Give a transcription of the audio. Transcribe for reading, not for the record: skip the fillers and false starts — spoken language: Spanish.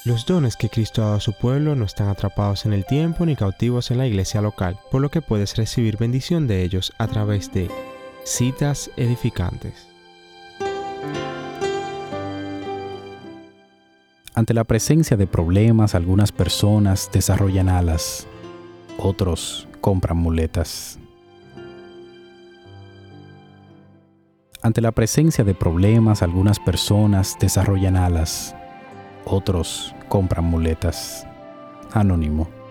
Los dones que Cristo ha dado a su pueblo no están atrapados en el tiempo ni cautivos en la iglesia local, por lo que puedes recibir bendición de ellos a través de citas edificantes. Ante la presencia de problemas, algunas personas desarrollan alas, otros compran muletas. Ante la presencia de problemas, algunas personas desarrollan alas, otros compran muletas. Anónimo.